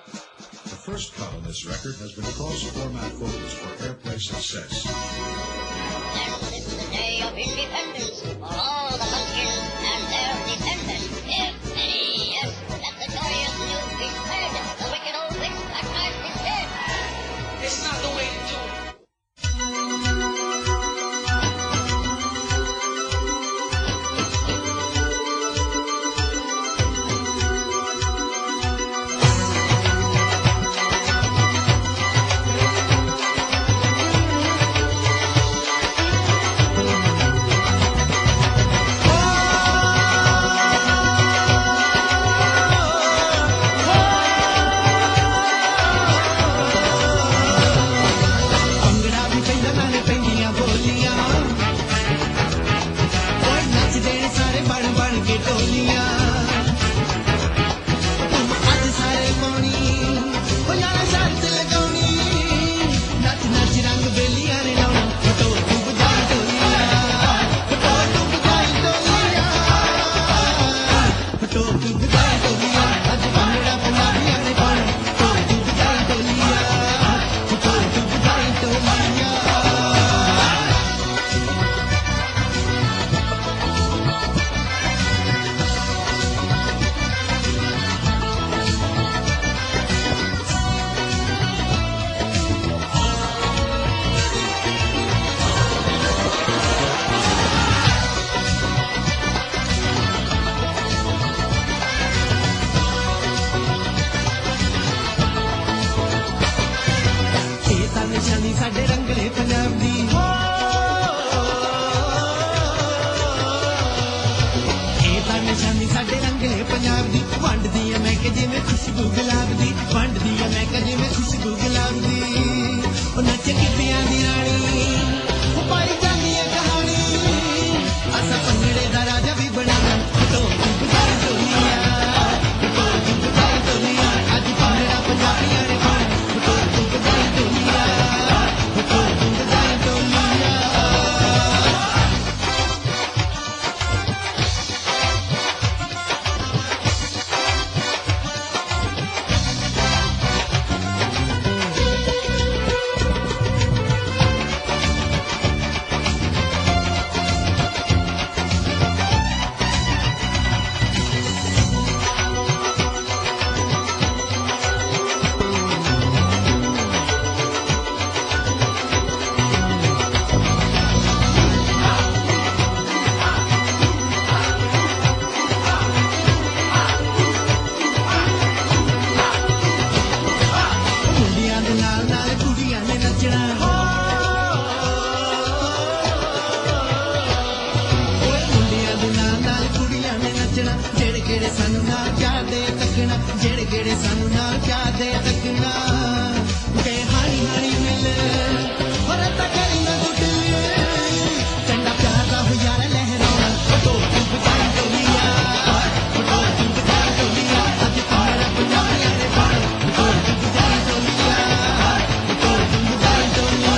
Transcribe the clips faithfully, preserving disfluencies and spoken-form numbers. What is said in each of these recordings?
The first cut on this record has been cross-format vocals for airplay success. And it's the day of independence for all the monkeys and their dependents. If any, yes, let the joyous news be spread. The wicked old witch baptized is dead. It's not the way to do it. ਸਾਡੇ ਰੰਗਲੇ ਪੰਜਾਬ ਦੀ ਇਹ ਤਾਂ ਨਿਸ਼ਾਨੀ ਸਾਡੇ ਰੰਗਲੇ ਪੰਜਾਬ ਦੀ ਵੰਡਦੀ ਐ ਮੈਂ ਕਿ ਜਿਵੇਂ ਖੁਸ਼ਬੂ ਗੁਲਾਬ ਦੀ ਵੰਡਦੀ ਐ ਮੈਂ ਕਿ ਜਿਵੇਂ ਖੁਸ਼ਬੂ ਗੁਲਾਬ ਦੀ ਉਹ ਨੱਚ ਕਿੱਤਿਆਂ ਦੀ ਰਾਣੀ ਉਹ ਪਾਈ ਜਾਂਦੀ ਐ ਕਹਾਣੀ ਅਸਾਂ ਭੰਗੜੇ ਦਾ ਰਾਜਾ ਵੀ ਬਣਾਵਾਂ ਢੋਲ ਦੀ ਬਜਾਈ ਢੋਲੀਆਂ ਢੋਲ ਦੀ ਬਜਾਈ ਢੋਲੀਆਂ ਅੱਜ ਭੰਗੜਾ ਪੰਜਾਬੀਆਂ ਨੇ ਪਾਉਣਾ ਢੋਲ ਦੀ ਬਜਾਈ ਢੋਲੀਆਂ ਜਿਹੜੇ ਜਿਹੜੇ ਸਾਨੂੰ ਨਾ ਚਾਹਦੇ ਤੱਕਣਾ ਤੇ ਹਾਣੀ ਹਾਣੀ ਮਿਲ ਹੋਰ ਤਾਂ ਕਰੀ ਨਾ ਗੁੱਟ ਚੰਡਾ ਪਿਆਰ ਦਾ ਹੁਜਾਰਾ ਲਹਿਰਾਉਣਾ ਢੋਲ ਦੀ ਬਜਾਈ ਢੋਲੀਆਂ ਢੋਲ ਦੀ ਬਜਾਈ ਢੋਲੀਆਂ ਅੱਜ ਭੰਗੜਾ ਪੰਜਾਬੀਆਂ ਨੇ ਪਾਉਣਾ ਢੋਲ ਦੀ ਬਜਾਈ ਢੋਲੀਆਂ ਢੋਲ ਦੀ ਬਜਾਈ ਢੋਲੀਆਂ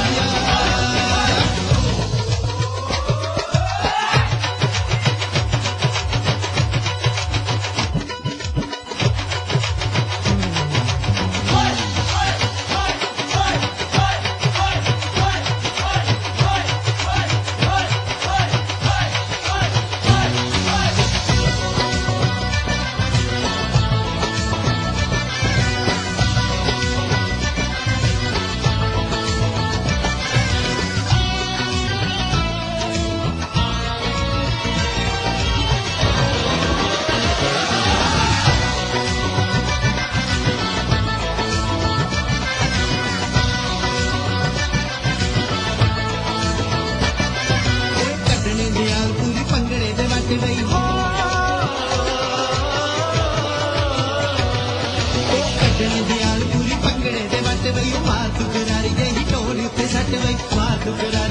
Look at